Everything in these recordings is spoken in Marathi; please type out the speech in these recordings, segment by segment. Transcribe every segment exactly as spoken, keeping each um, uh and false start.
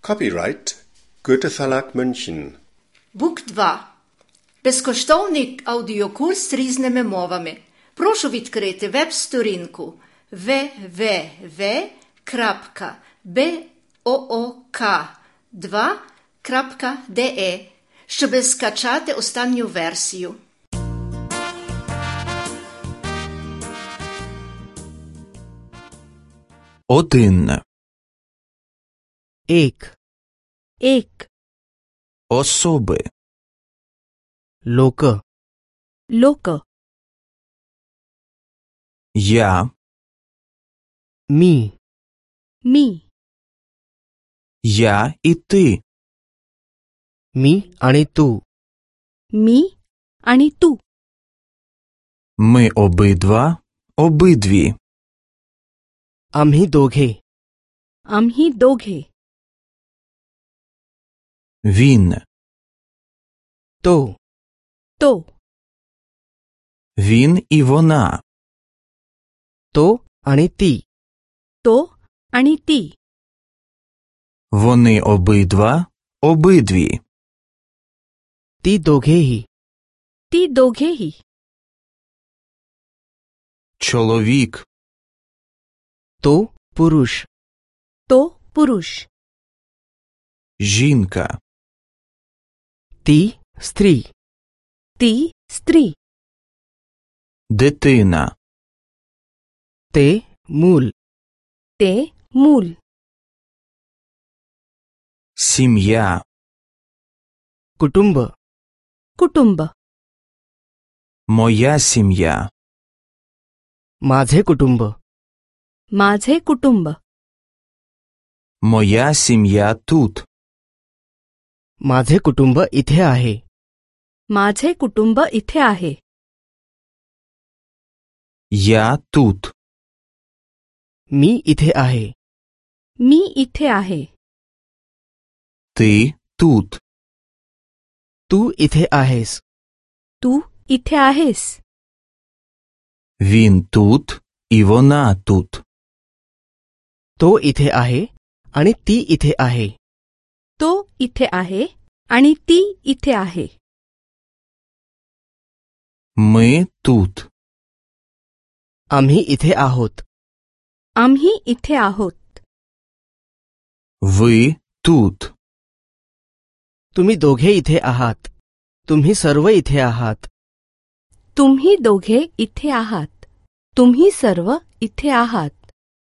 Copyright Goethe Verlag München. Бук два. Безкоштовний аудіокурс різними мовами. Прошу відкрити веб-сторінку дабл ю дабл ю дабл ю крапка бук два крапка де, щоб скачати останню версію. Один. एक एक Особи. लोक लोक Я, मी मी я і ти. मी आणि तू मी आणि तू Ми обидва, обидві. आम्ही दोघे आम्ही दोघे Він, तो तो він і вона. तो आणि ती तो आणि ती Вони обидва, обидві. ती दोघेही ती दोघेही Чоловік, तो पुरुष तो पुरुष жінка, ती स्त्री ती स्त्री дитина, ते मूल ते मूल сім'я, कुटुंब कुटुंब моя сім'я, माझे कुटुंब माझे कुटुंब моя сім'я тут. माझे कुटुंब इथे आहे माझे कुटुंब इथे आहे Я тут. मी इथे आहे मी इथे आहे Ти тут. तू इथे आहेस तू इथे आहेस Він тут і вона тут. तो इथे आहे आणि ती इथे आहे तो इथे आहे आणि ती इथे आहे Ми тут. आम्ही इथे आहोत आम्ही इथे आहोत Ви тут. तुम्ही दोघे इथे आहात तुम्ही सर्व इथे आहात तुम्ही दोघे इथे आहात तुम्ही सर्व इथे आहात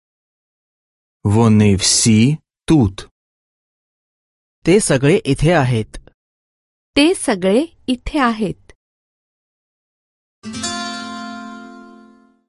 Вони всі тут. ते सगळे इथे आहेत ते सगळे इथे आहेत